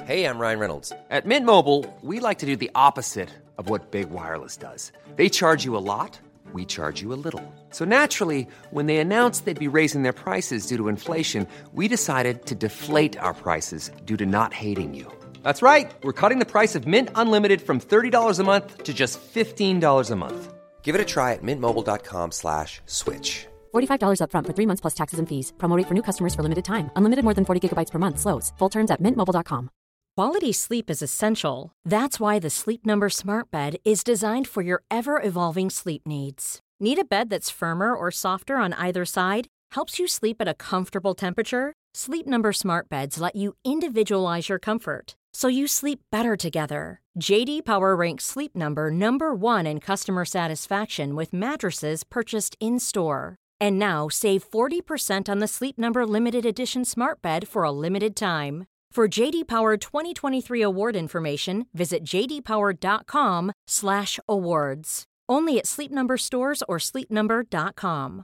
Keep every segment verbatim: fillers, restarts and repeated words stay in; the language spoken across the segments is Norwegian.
Hey, I'm Ryan Reynolds. At Mint Mobile, we like to do the opposite of what Big Wireless does. They charge you a lot, we charge you a little. So naturally, when they announced they'd be raising their prices due to inflation, we decided to deflate our prices due to not hating you. That's right. We're cutting the price of Mint Unlimited from thirty dollars a month to just fifteen dollars a month. Give it a try at mintmobile.com slash switch. forty-five dollars up front for three months plus taxes and fees. Promo rate for new customers for limited time. Unlimited more than forty gigabytes per month. Slows full terms at mint mobile dot com. Quality sleep is essential. That's why the Sleep Number Smart Bed is designed for your ever-evolving sleep needs. Need a bed that's firmer or softer on either side? Helps you sleep at a comfortable temperature? Sleep Number Smart Beds let you individualize your comfort, so you sleep better together. J D Power ranks Sleep Number number one in customer satisfaction with mattresses purchased in-store. And now, save forty percent on the Sleep Number Limited Edition Smart Bed for a limited time. For J D Power twenty twenty-three award information, visit jdpower.com slash awards. Only at Sleep Number stores or sleep number dot com.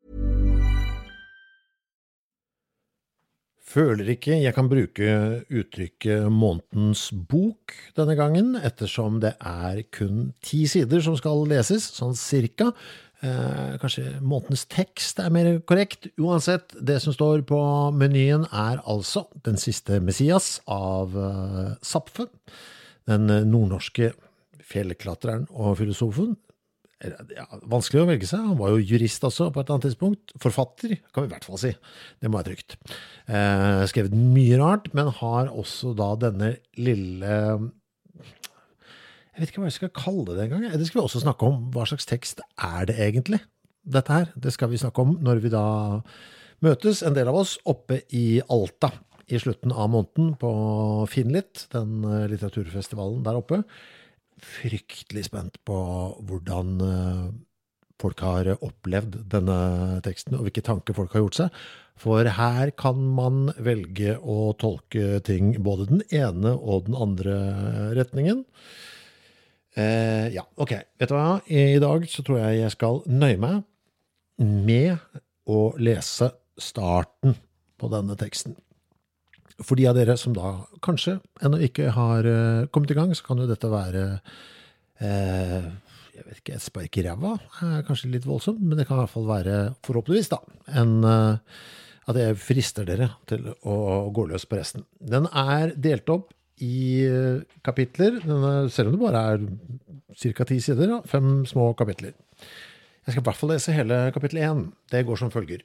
Føler ikke jeg kan bruke uttrykket månedens bok denne gangen, ettersom det er kun ti sider som skal leses, sånn cirka. Eh, kanskje månedens tekst er mer korrekt. Uansett, det som står på menyen er altså Den siste Messias av uh, Zapfe, den nordnorske fjellklatreren og filosofen. Ja, vanskelig å velge seg, han var jo jurist også på et annet tidspunkt, forfatter, kan vi i hvert fall si, det må være trygt. Eh, skrevet mye rart, men har også da denne lille, jeg vet ikke hva jeg skal kalle det en gang, det skal vi også snakke om, hva slags tekst er det egentlig, dette her, det skal vi snakke om når vi da møtes, en del av oss, oppe i Alta, i slutten av måneden på Finlit, den litteraturfestivalen der oppe. Fryktelig spent på hvordan folk har opplevd denne teksten, og hvilke tanker folk har gjort seg. For her kan man velge å tolke ting både den ene og den andre retningen. Eh, ja, ok. Vet du hva? I dag så tror jeg jeg skal nøye meg med å lese starten på denne teksten. For de av dere som da kanskje ennå ikke har uh, kommet i gang, så kan jo dette være, uh, jeg vet ikke, et spark i ræva, uh, kanskje litt voldsomt, men det kan i hvert fall være forhåpentligvis da, en, uh, at jeg frister dere til å, å gå løs på resten. Den er delt opp i uh, kapitler, denne, selv om det bare er cirka ti sider, da, fem små kapitler. Jeg skal i hvert fall lese hele kapittel én. Det går som følger.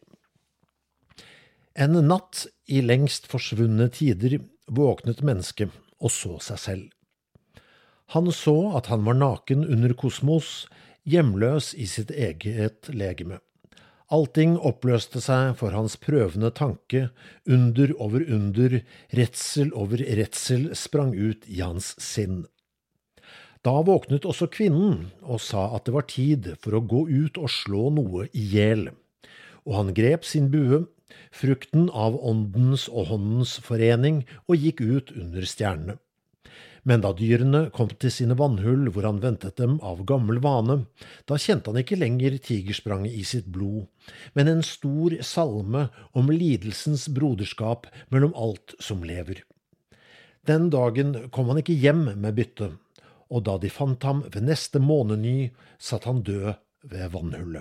En natt i lengst forsvunne tider våknet mennesket og så seg selv. Han så at han var naken under kosmos, hjemløs i sitt eget legeme. Allting oppløste seg for hans prøvende tanke, under over under, redsel over redsel sprang ut i hans sinn. Da våknet også kvinnen og sa at det var tid for å gå ut og slå noe ihjel. Og han grep sin bue, frukten av åndens og håndens forening, og gikk ut under stjernene. Men da dyrene kom til sine vannhull hvor han ventet dem av gammel vane, da kjente han ikke lenger tigerspranget i sitt blod, men en stor salme om lidelsens broderskap mellom alt som lever. Den dagen kom han ikke hjem med bytte, og da de fant ham ved neste måneny, satt han død ved vannhullet.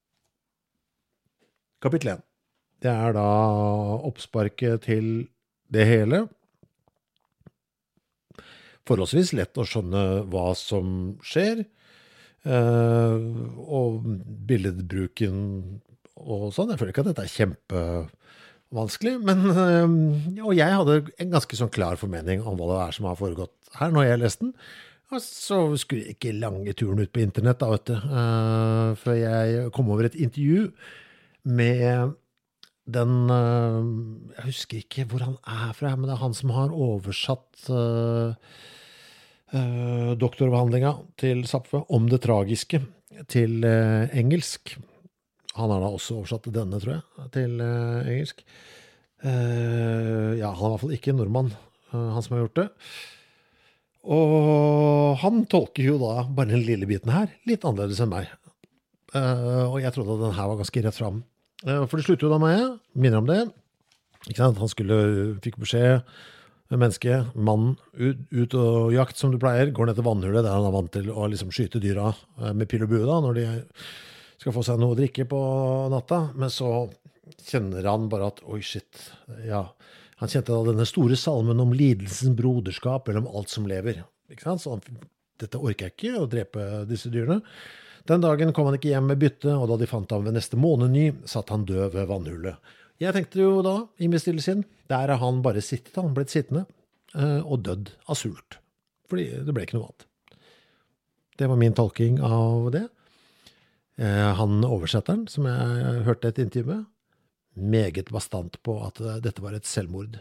Kapittel én. Det er da oppsparket til det hele. Forholdsvis lett å skjønne hva som skjer, og billedbruken og sånn. Jeg føler ikke at dette er kjempevanskelig, men og jeg hadde en ganske sånn klar formening om hva det er som har foregått her når jeg leste den. Og så skulle jeg ikke lange turen ut på internett da, vet du, før jeg kom over et intervju med den, jeg husker ikke hvor han er fra, men det er han som har oversatt uh, uh, doktoravhandlingen til Zapfe om det tragiske til uh, engelsk. Han har da også oversatt denne, tror jeg, til uh, engelsk. Uh, ja, han er i hvert fall ikke nordmann, uh, han som har gjort det. Og han tolker jo da bare den lille biten her, litt annerledes enn meg. Uh, og jeg trodde at den her var ganske rett frem. For det slutter jo da med, minner om det, ikke sant? Han skulle, fikk beskjed menneske, mann, ut, ut og jakt som du pleier, går ned til vannhullet, der han er vant til å liksom skyte dyra med pil og bue da, når de skal få seg noe å drikke på natta, men så kjenner han bare at, oi shit, ja, han kjente da denne store salmen om lidelsens broderskap mellom alt som lever, ikke sant? Så han, dette orker jeg ikke å drepe disse dyrene. Den dagen kom han ikke hjem med bytte, og da de fant ham ved neste måneny, satt han død ved vannhullet. Jeg tenkte jo da, i min stille sinn, der er han bare sittet, han ble sittende, og dødd av sult. Fordi det ble ikke noe annet. Det var min tolking av det. Han oversetteren, som jeg hørte et intervju med, meget bastant på at dette var et selvmord.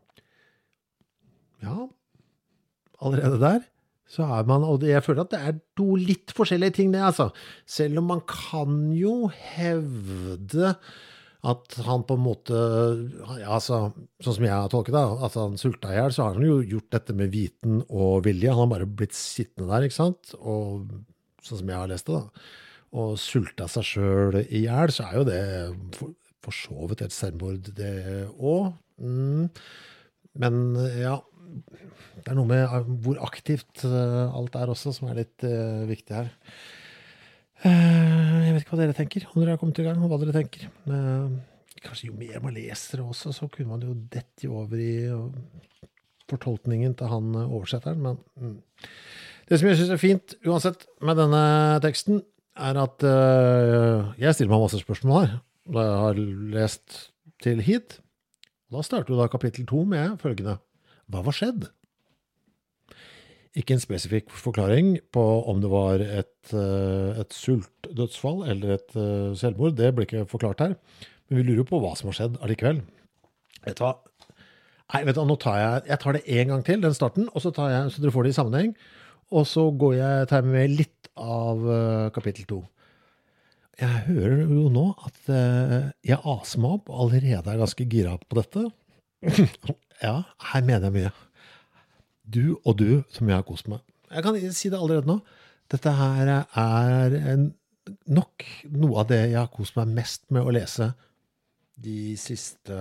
Ja, allerede der, så er man, og jeg føler at det er to litt forskjellige ting det, altså. Selv om man kan jo hevde at han på en måte, ja, altså, sånn som jeg har tolket det, at han sulta i hjel, så har han jo gjort dette med viten og vilje. Han har bare blitt sittende der, ikke sant? Og sånn som jeg har lest det da, og sulta seg selv i hjel, så er jo det for, for så vidt et selvmord det også. Mm. Men ja, det er noe med hvor aktivt alt er også, som er litt uh, viktig her. Jeg vet ikke hva dere tenker, om dere har kommet i gang, og hva dere tenker. Kanskje jo mer man leser også, så kunne man jo dette over i fortolkningen til han oversetteren, men det som jeg synes er fint, uansett, med denne teksten, er at uh, jeg stiller meg masse spørsmål her, da jeg har lest til hit. Da starter jo da kapittel to med følgende: hva var skjedd? Ikke en spesifikk forklaring på om det var et, et sultdødsfall eller et selvmord, det blir ikke forklart her. Men vi lurer jo på hva som har skjedd allikevel. Vet du hva? Nei, vet du, nå tar jeg, jeg tar det en gang til, den starten, og så tar jeg, så dere får det i sammenheng, og så går jeg, tar jeg med litt av kapittel to. Jeg hører jo nå at jeg aser meg opp, og allerede er ganske gira på dette. Ja, her mener jeg mye. Du og du som jeg har kost meg. Jeg kan si det allerede nå. Dette her er en, nok noe av det jeg har kost meg mest med å lese de siste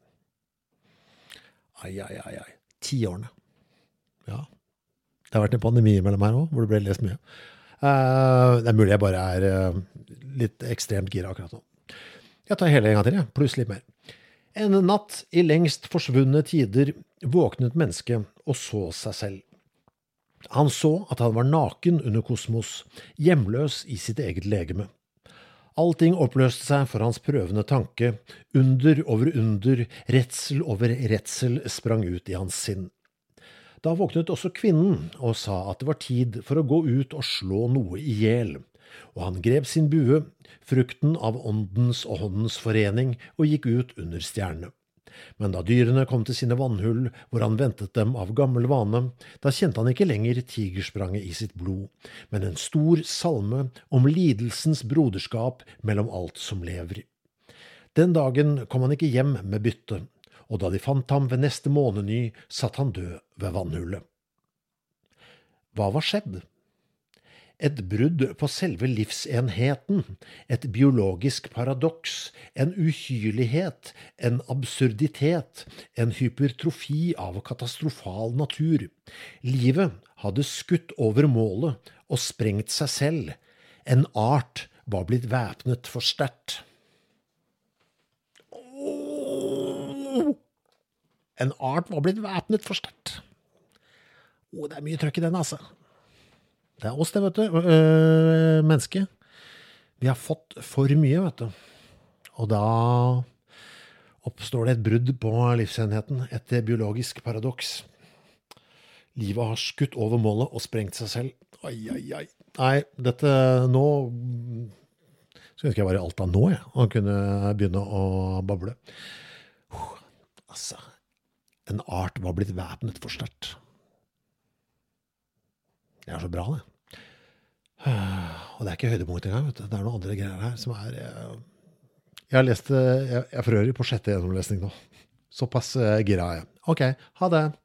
ai, ai, ai, ai, ti årene. Ja. Det har vært en pandemi mellom her også, hvor det ble lest mye. Uh, det er mulig jeg bare er uh, litt ekstremt gira akkurat nå. Jeg tar hele en gang til, ja. Pluss litt mer. En natt i lengst forsvunne tider våknet mennesket og så seg selv. Han så at han var naken under kosmos, hjemløs i sitt eget legeme. Allting oppløste seg for hans prøvende tanke, under over under, redsel over redsel sprang ut i hans sinn. Da våknet også kvinnen og sa at det var tid for å gå ut og slå noe i hjel. Og han grep sin bue, frukten av åndens og håndens forening, og gikk ut under stjernene. Men da dyrene kom til sine vannhull, hvor han ventet dem av gammel vane, da kjente han ikke lenger tigerspranget i sitt blod, men en stor salme om lidelsens broderskap mellom alt som lever. Den dagen kom han ikke hjem med bytte, og da de fant ham ved neste måneny, satt han død ved vannhullet. Hva var skjedd? Et brudd på selve livsenheten, et biologisk paradoks, en uhyrlighet, en absurditet, en hypertrofi av katastrofal natur. Livet hadde skutt over målet og sprengt seg selv. En art var blitt væpnet for sterkt. Oh! En art var blitt væpnet for sterkt. Åh, det er mye trøkk i den, altså. Det er oss det, vet du, øh, menneske. Vi har fått for mye, vet du. Og da oppstår det et brudd på livsenheten, et biologisk paradoks. Livet har skutt over målet og sprengt seg selv. Ai, ai, ai. Nei, dette nå, så ønsker jeg bare alt av nå, jeg, og kunne begynne å bable. Uh, altså, en art var blitt væpnet for sterkt. Det er så bra, det. Og det er ikke høydepunkt engang, vet du. Det er noen andre greier her som er... Jeg, jeg har lest det, jeg, jeg frører på sjette gjennomlesning nå. Såpass gira er jeg. Ok, ha det.